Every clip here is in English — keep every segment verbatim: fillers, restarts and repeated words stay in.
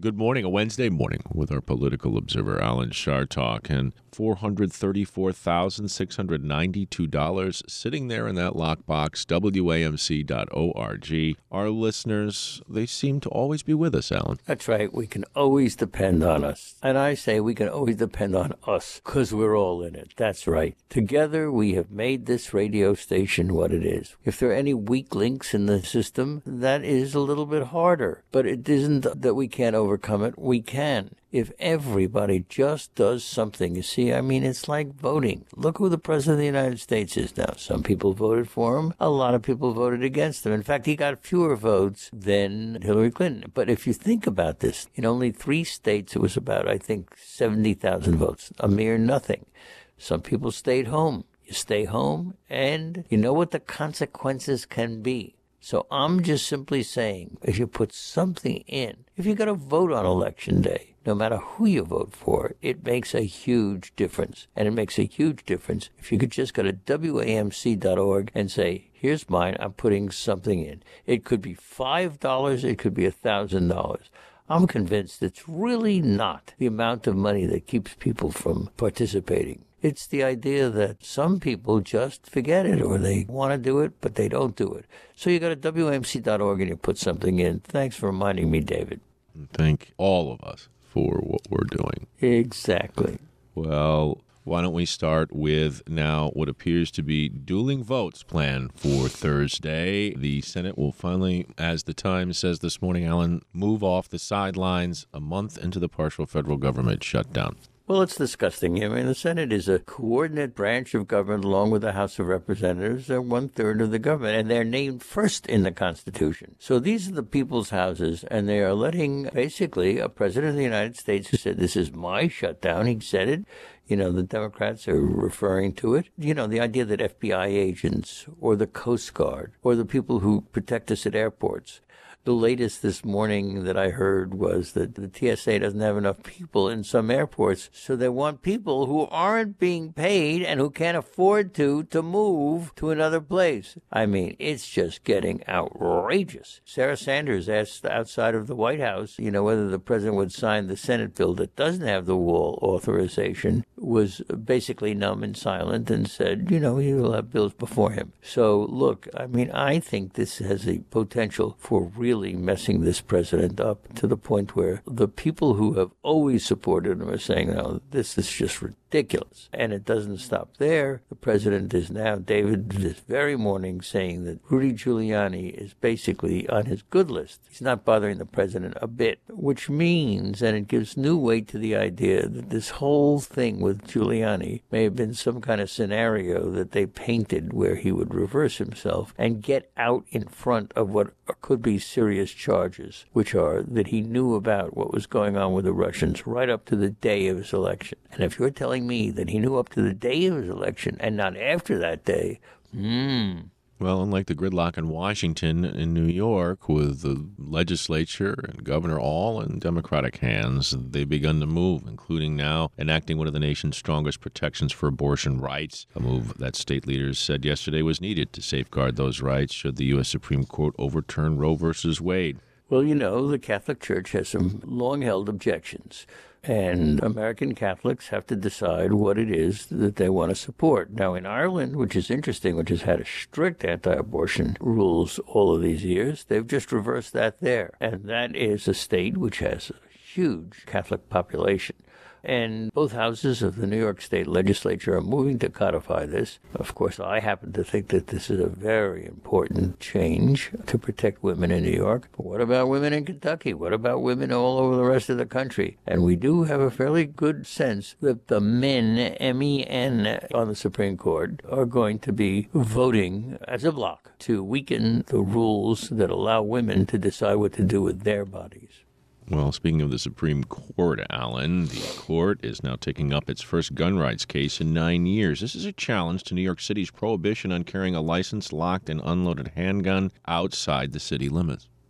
Good morning, a Wednesday morning with our political observer, Alan Chartock, and four hundred thirty-four thousand six hundred ninety-two dollars sitting there in that lockbox, W A M C dot org. Our listeners, they seem to always be with us, Alan. That's right. We can always depend on us. And I say we can always depend on us because we're all in it. That's right. Together, we have made this radio station what it is. If there are any weak links in the system, that is a little bit harder. But it isn't that we can't overcome it. We can. If everybody just does something, you see, I mean, it's like voting. Look who the President of the United States is now. Some people voted for him. A lot of people voted against him. In fact, he got fewer votes than Hillary Clinton. But if you think about this, in only three states, it was about, I think, seventy thousand votes, a mere nothing. Some people stayed home. You stay home, and you know what the consequences can be. So I'm just simply saying, if you put something in, if you're going to vote on Election Day, no matter who you vote for, it makes a huge difference. And it makes a huge difference if you could just go to W A M C dot org and say, here's mine, I'm putting something in. It could be five dollars, it could be one thousand dollars. I'm convinced it's really not the amount of money that keeps people from participating. It's the idea that some people just forget it or they want to do it, but they don't do it. So you go to W A M C dot org and you put something in. Thanks for reminding me, David. Thank all of us for what we're doing. Exactly. Well, why don't we start with now what appears to be dueling votes planned for Thursday. The Senate will finally, as the Times says this morning, Alan, move off the sidelines a month into the partial federal government shutdown. Well, it's disgusting. I mean, the Senate is a coordinate branch of government along with the House of Representatives. They're one-third of the government, and they're named first in the Constitution. So these are the people's houses, and they are letting basically a president of the United States who said, this is my shutdown. He said it. You know, the Democrats are referring to it. You know, the idea that F B I agents or the Coast Guard or the people who protect us at airports. The latest this morning that I heard was that the T S A doesn't have enough people in some airports, so they want people who aren't being paid and who can't afford to, to move to another place. I mean, it's just getting outrageous. Sarah Sanders asked outside of the White House, you know, whether the president would sign the Senate bill that doesn't have the wall authorization, was basically numb and silent and said, you know, he will have bills before him. So, look, I mean, I think this has a potential for real really messing this president up to the point where the people who have always supported him are saying, no, this is just ridiculous. And it doesn't stop there. The president is now, David, this very morning saying that Rudy Giuliani is basically on his good list. He's not bothering the president a bit, which means, and it gives new weight to the idea that this whole thing with Giuliani may have been some kind of scenario that they painted where he would reverse himself and get out in front of what could be serious charges, which are that he knew about what was going on with the Russians right up to the day of his election. And if you're telling me that he knew up to the day of his election and not after that day, hmm. Well, unlike the gridlock in Washington, in New York, with the legislature and governor all in Democratic hands, they've begun to move, including now enacting one of the nation's strongest protections for abortion rights, a move that state leaders said yesterday was needed to safeguard those rights should the U S Supreme Court overturn Roe versus Wade. Well, you know, the Catholic Church has some long-held objections, and American Catholics have to decide what it is that they want to support. Now, in Ireland, which is interesting, which has had a strict anti-abortion rules all of these years, they've just reversed that there. And that is a state which has a huge Catholic population. And both houses of the New York State legislature are moving to codify this. Of course, I happen to think that this is a very important change to protect women in New York. But what about women in Kentucky? What about women all over the rest of the country? And we do have a fairly good sense that the men, M E N, on the Supreme Court are going to be voting as a bloc to weaken the rules that allow women to decide what to do with their bodies. Well, speaking of the Supreme Court, Alan, the court is now taking up its first gun rights case in nine years. This is a challenge to New York City's prohibition on carrying a licensed, locked, and unloaded handgun outside the city limits.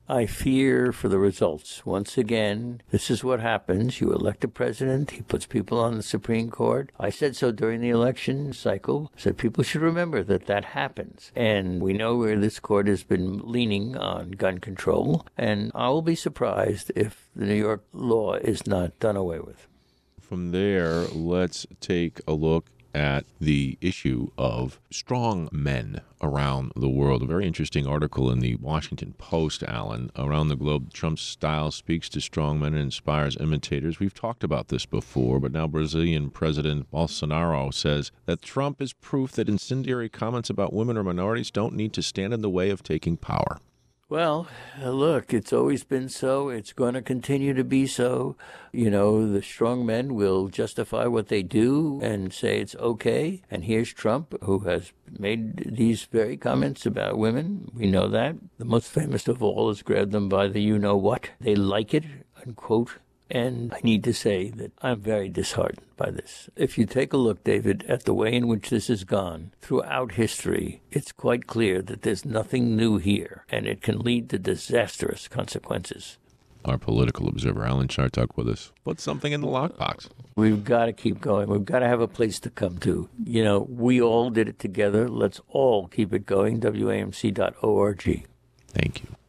I fear for the results. Once again, this is what happens. You elect a president. He puts people on the Supreme Court. I said so during the election cycle. I said people should remember that that happens. And we know where this court has been leaning on gun control. And I will be surprised if the New York law is not done away with. From there, let's take a look at the issue of strong men around the world. A very interesting article in the Washington Post, Alan. Around the globe, Trump's style speaks to strong men and inspires imitators. We've talked about this before, but now Brazilian President Bolsonaro says that Trump is proof that incendiary comments about women or minorities don't need to stand in the way of taking power. Well, look, it's always been so. It's going to continue to be so. You know, the strong men will justify what they do and say it's okay. And here's Trump, who has made these very comments about women. We know that. The most famous of all is grab them by the you-know-what. They like it, unquote. And I need to say that I'm very disheartened by this. If you take a look, David, at the way in which this has gone throughout history, it's quite clear that there's nothing new here, and it can lead to disastrous consequences. Our political observer, Alan Chartock, with us. Put something in the lockbox. We've got to keep going. We've got to have a place to come to. You know, we all did it together. Let's all keep it going. W A M C dot org. Thank you.